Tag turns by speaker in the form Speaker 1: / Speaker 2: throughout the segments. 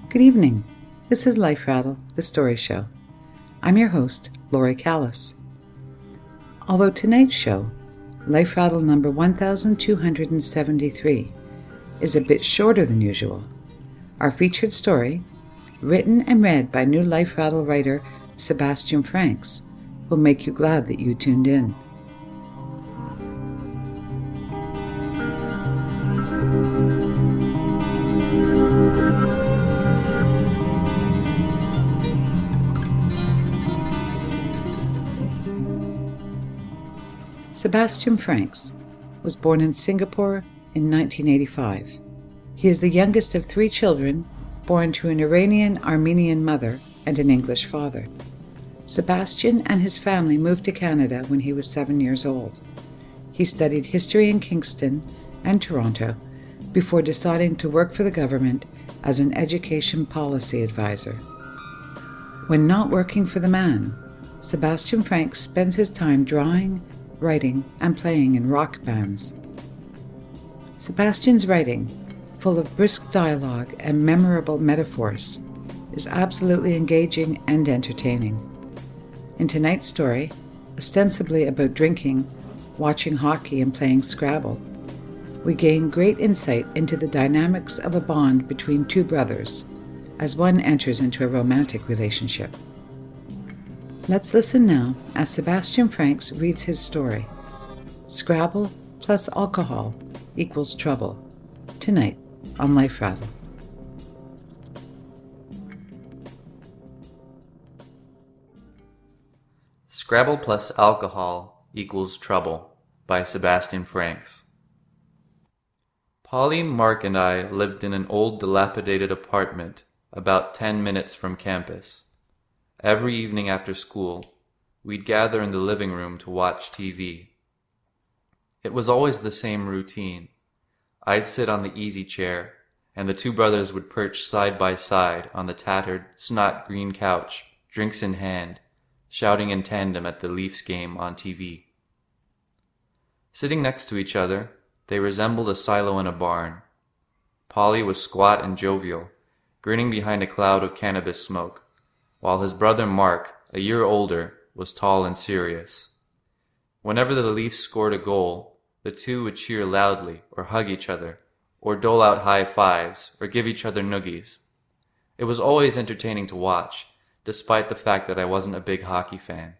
Speaker 1: Good evening. This is Life Rattle, the story show. I'm your host, Lori Callis. Although tonight's show, Life Rattle number 1273, is a bit shorter than usual, our featured story, written and read by new Life Rattle writer Sebastian Franks, will make you glad that you tuned in. Sebastian Franks was born in Singapore in 1985. He is the youngest of 3 children born to an Iranian-Armenian mother and an English father. Sebastian and his family moved to Canada when he was 7 years old. He studied history in Kingston and Toronto before deciding to work for the government as an education policy advisor. When not working for the man, Sebastian Franks spends his time drawing, writing, and playing in rock bands. Sebastian's writing, full of brisk dialogue and memorable metaphors, is absolutely engaging and entertaining. In tonight's story, ostensibly about drinking, watching hockey, and playing Scrabble, we gain great insight into the dynamics of a bond between 2 brothers as one enters into a romantic relationship. Let's listen now as Sebastian Franks reads his story, Scrabble plus Alcohol equals Trouble, tonight on Life Rattle.
Speaker 2: Scrabble plus Alcohol equals Trouble by Sebastian Franks. Polly, Mark, and I lived in an old dilapidated apartment about 10 minutes from campus. Every evening after school, we'd gather in the living room to watch TV. It was always the same routine. I'd sit on the easy chair, and the 2 brothers would perch side by side on the tattered, snot-green couch, drinks in hand, shouting in tandem at the Leafs game on TV. Sitting next to each other, they resembled a silo in a barn. Polly was squat and jovial, grinning behind a cloud of cannabis smoke, while his brother Mark, a year older, was tall and serious. Whenever the Leafs scored a goal, the 2 would cheer loudly or hug each other, or dole out high fives or give each other noogies. It was always entertaining to watch, despite the fact that I wasn't a big hockey fan.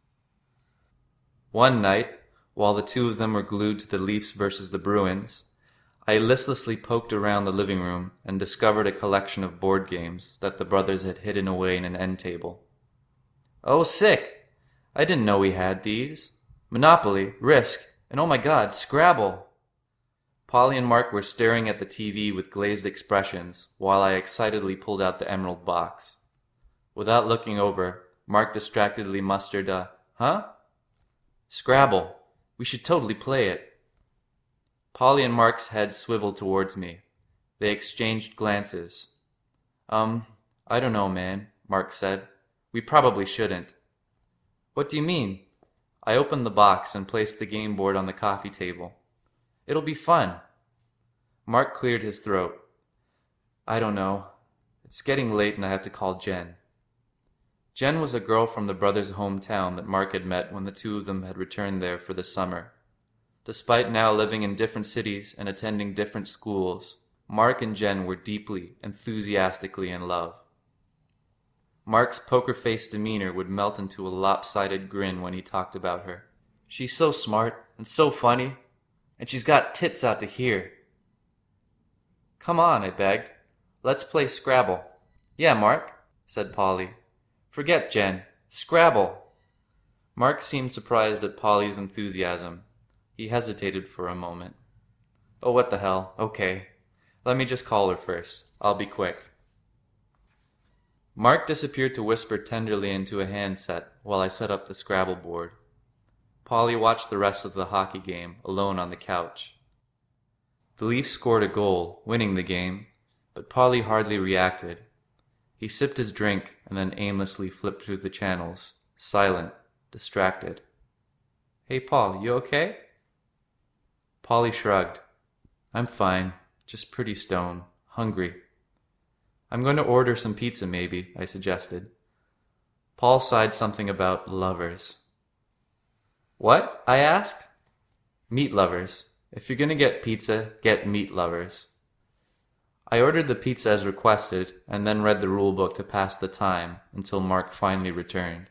Speaker 2: One night, while the 2 of them were glued to the Leafs versus the Bruins, I listlessly poked around the living room and discovered a collection of board games that the brothers had hidden away in an end table. "Oh, sick! I didn't know we had these. Monopoly, Risk, and oh my god, Scrabble!" Polly and Mark were staring at the TV with glazed expressions while I excitedly pulled out the emerald box. Without looking over, Mark distractedly mustered a, "Huh?" "Scrabble. We should totally play it." Polly and Mark's heads swiveled towards me. They exchanged glances. I don't know, man," Mark said. "We probably shouldn't." "What do you mean?" I opened the box and placed the game board on the coffee table. "It'll be fun." Mark cleared his throat. "I don't know. It's getting late and I have to call Jen." Jen was a girl from the brothers' hometown that Mark had met when the 2 of them had returned there for the summer. Despite now living in different cities and attending different schools, Mark and Jen were deeply, enthusiastically in love. Mark's poker-faced demeanor would melt into a lopsided grin when he talked about her. "She's so smart and so funny, and she's got tits out to here." "Come on," I begged. "Let's play Scrabble." "Yeah, Mark," said Polly. "Forget Jen. Scrabble." Mark seemed surprised at Polly's enthusiasm. He hesitated for a moment. "Oh, what the hell. Okay. Let me just call her first. I'll be quick." Mark disappeared to whisper tenderly into a handset while I set up the Scrabble board. Polly watched the rest of the hockey game alone on the couch. The Leafs scored a goal, winning the game, but Polly hardly reacted. He sipped his drink and then aimlessly flipped through the channels, silent, distracted. "Hey, Paul, you okay?" Polly shrugged. "I'm fine, just pretty stoned, hungry." I'm going to order some pizza maybe, I suggested. Paul sighed something about lovers. What? I asked. Meat lovers. If you're going to get pizza, get meat lovers. I ordered the pizza as requested and then read the rule book to pass the time until Mark finally returned.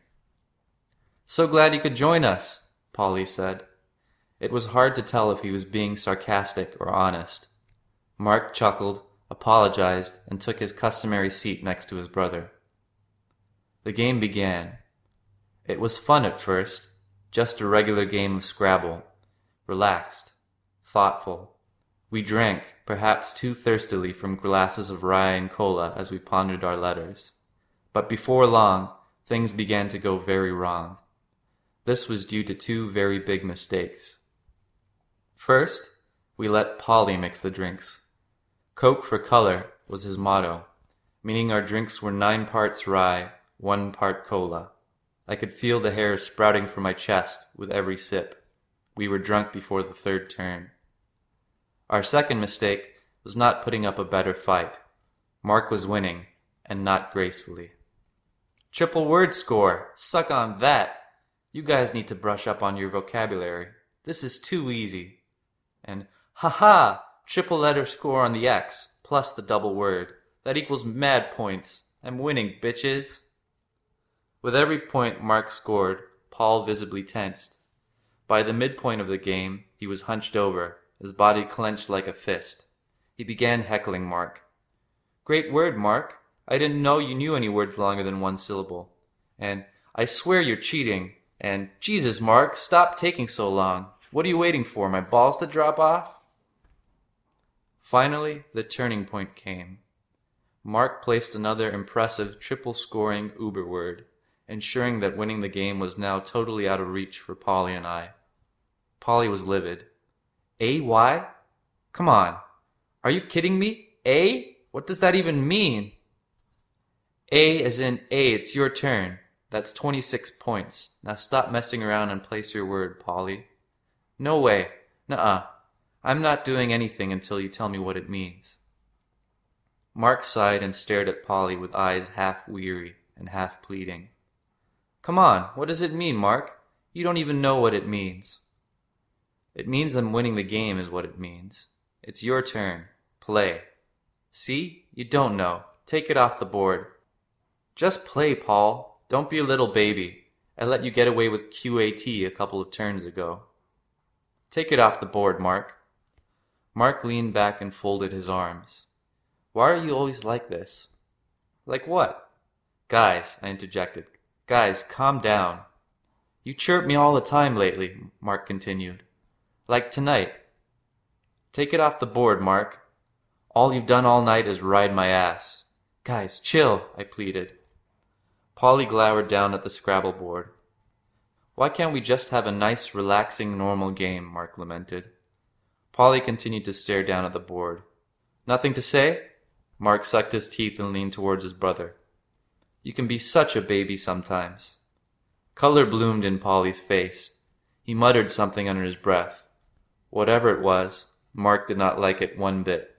Speaker 2: So glad you could join us, Polly said. It was hard to tell if he was being sarcastic or honest. Mark chuckled, apologized, and took his customary seat next to his brother. The game began. It was fun at first, just a regular game of Scrabble. Relaxed, thoughtful. We drank, perhaps too thirstily, from glasses of rye and cola as we pondered our letters. But before long, things began to go very wrong. This was due to two very big mistakes. First, we let Polly mix the drinks. Coke for color was his motto, meaning our drinks were 9 parts rye, 1 part cola. I could feel the hair sprouting from my chest with every sip. We were drunk before the third turn. Our second mistake was not putting up a better fight. Mark was winning, and not gracefully. Triple word score! Suck on that! You guys need to brush up on your vocabulary. This is too easy. And, ha-ha! Triple letter score on the X, plus the double word. That equals mad points. I'm winning, bitches! With every point Mark scored, Paul visibly tensed. By the midpoint of the game, he was hunched over, his body clenched like a fist. He began heckling Mark. Great word, Mark. I didn't know you knew any words longer than 1 syllable. And, I swear you're cheating. And, Jesus, Mark, stop taking so long. What are you waiting for, my balls to drop off? Finally, the turning point came. Mark placed another impressive triple-scoring uber word, ensuring that winning the game was now totally out of reach for Polly and I. Polly was livid. A-Y? Come on. Are you kidding me? A? What does that even mean? A as in A, it's your turn. That's 26 points. Now stop messing around and place your word, Polly. No way. Nuh-uh. I'm not doing anything until you tell me what it means. Mark sighed and stared at Polly with eyes half weary and half pleading. Come on, what does it mean, Mark? You don't even know what it means. It means I'm winning the game is what it means. It's your turn. Play. See? You don't know. Take it off the board. Just play, Paul. Don't be a little baby. I let you get away with QAT a couple of turns ago. Take it off the board, Mark. Mark leaned back and folded his arms. Why are you always like this? Like what? Guys, I interjected. Guys, calm down. You chirp me all the time lately, Mark continued. Like tonight. Take it off the board, Mark. All you've done all night is ride my ass. Guys, chill, I pleaded. Polly glowered down at the Scrabble board. Why can't we just have a nice, relaxing, normal game, Mark lamented. Polly continued to stare down at the board. Nothing to say? Mark sucked his teeth and leaned towards his brother. You can be such a baby sometimes. Color bloomed in Polly's face. He muttered something under his breath. Whatever it was, Mark did not like it one bit.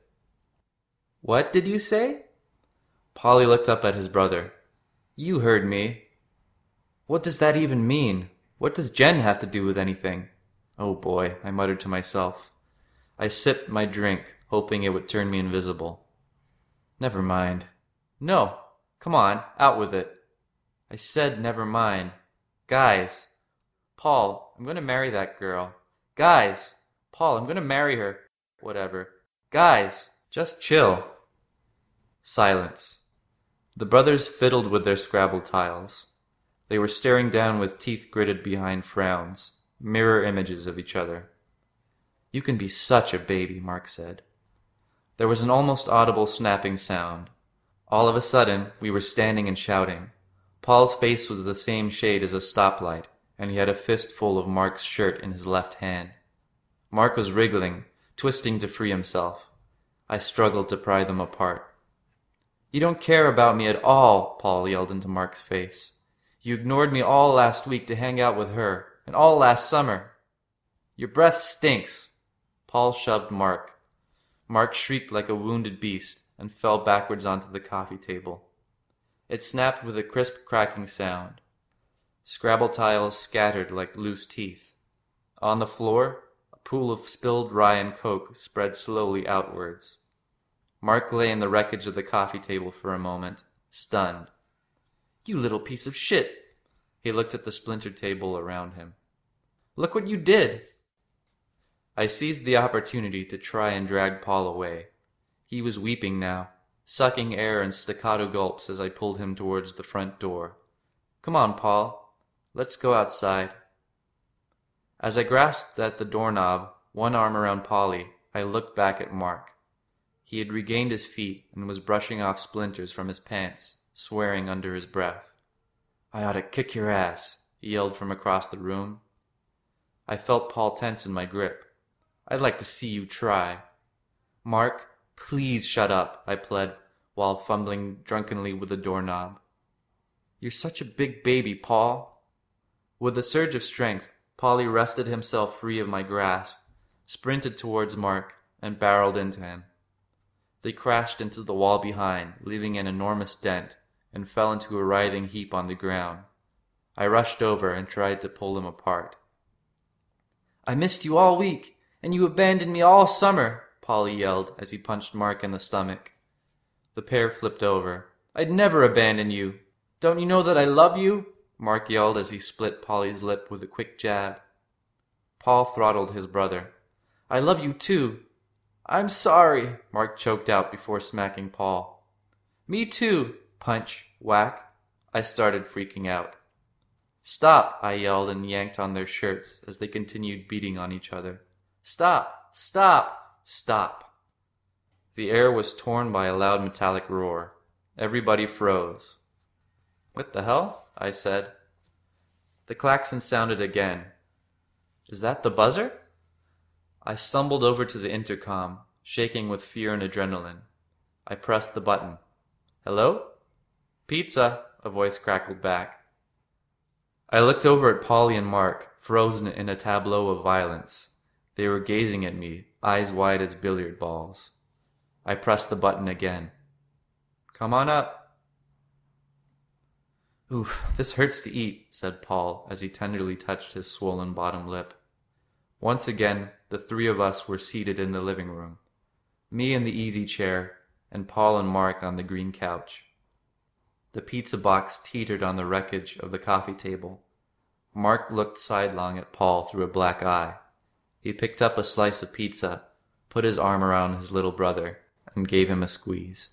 Speaker 2: What did you say? Polly looked up at his brother. You heard me. What does that even mean? What does Jen have to do with anything? Oh boy, I muttered to myself. I sipped my drink, hoping it would turn me invisible. Never mind. No, come on, out with it. I said never mind. Guys. Paul, I'm going to marry that girl. Guys. Paul, I'm going to marry her. Whatever. Guys, just chill. Silence. The brothers fiddled with their Scrabble tiles. They were staring down with teeth gritted behind frowns, mirror images of each other. You can be such a baby, Mark said. There was an almost audible snapping sound. All of a sudden, we were standing and shouting. Paul's face was the same shade as a stoplight, and he had a fistful of Mark's shirt in his left hand. Mark was wriggling, twisting to free himself. I struggled to pry them apart. You don't care about me at all, Paul yelled into Mark's face. You ignored me all last week to hang out with her, and all last summer. Your breath stinks. Paul shoved Mark. Mark shrieked like a wounded beast, and fell backwards onto the coffee table. It snapped with a crisp cracking sound. Scrabble tiles scattered like loose teeth. On the floor, a pool of spilled rye and coke spread slowly outwards. Mark lay in the wreckage of the coffee table for a moment, stunned. "You little piece of shit!" He looked at the splintered table around him. "Look what you did!" I seized the opportunity to try and drag Paul away. He was weeping now, sucking air in staccato gulps as I pulled him towards the front door. "Come on, Paul. Let's go outside." As I grasped at the doorknob, one arm around Polly, I looked back at Mark. He had regained his feet and was brushing off splinters from his pants, swearing under his breath. "I ought to kick your ass," he yelled from across the room. I felt Paul tense in my grip. "I'd like to see you try." "Mark, please shut up," I pled, while fumbling drunkenly with the doorknob. "You're such a big baby, Paul." With a surge of strength, Polly wrested himself free of my grasp, sprinted towards Mark, and barreled into him. They crashed into the wall behind, leaving an enormous dent, and fell into a writhing heap on the ground. I rushed over and tried to pull them apart. "I missed you all week, and you abandoned me all summer," Polly yelled as he punched Mark in the stomach. The pair flipped over. "I'd never abandon you. Don't you know that I love you?" Mark yelled as he split Polly's lip with a quick jab. Paul throttled his brother. "I love you too." "I'm sorry," Mark choked out before smacking Paul. "Me too." Punch, whack. I started freaking out. "Stop," I yelled and yanked on their shirts as they continued beating on each other. "Stop! Stop! Stop!" The air was torn by a loud metallic roar. Everybody froze. "What the hell?" I said. The klaxon sounded again. "Is that the buzzer?" I stumbled over to the intercom, shaking with fear and adrenaline. I pressed the button. "Hello?" "Pizza," a voice crackled back. I looked over at Polly and Mark, frozen in a tableau of violence. They were gazing at me, eyes wide as billiard balls. I pressed the button again. "Come on up." "Oof, this hurts to eat," said Paul as he tenderly touched his swollen bottom lip. Once again, the three of us were seated in the living room. Me in the easy chair, and Paul and Mark on the green couch. The pizza box teetered on the wreckage of the coffee table. Mark looked sidelong at Paul through a black eye. He picked up a slice of pizza, put his arm around his little brother, and gave him a squeeze.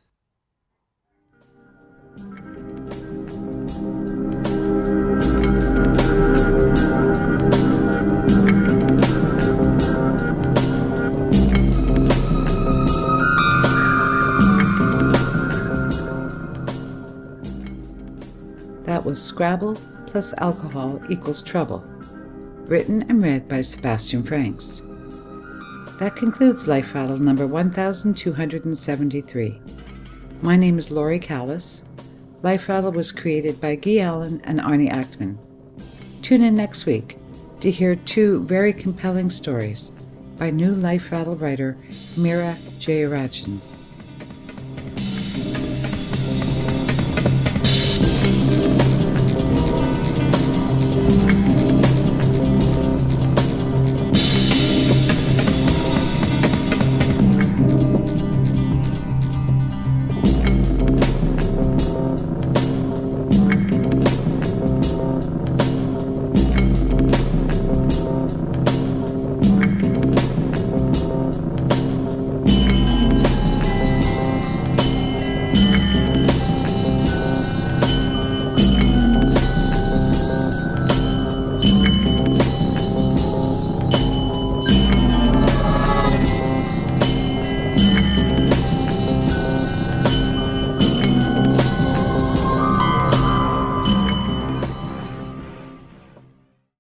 Speaker 1: That was Scrabble plus Alcohol Equals Trouble, written and read by Sebastian Franks. That concludes Life Rattle number 1273. My name is Laurie Callis. Life Rattle was created by Guy Allen and Arnie Ackman. Tune in next week to hear two very compelling stories by new Life Rattle writer Mira Jayarajan.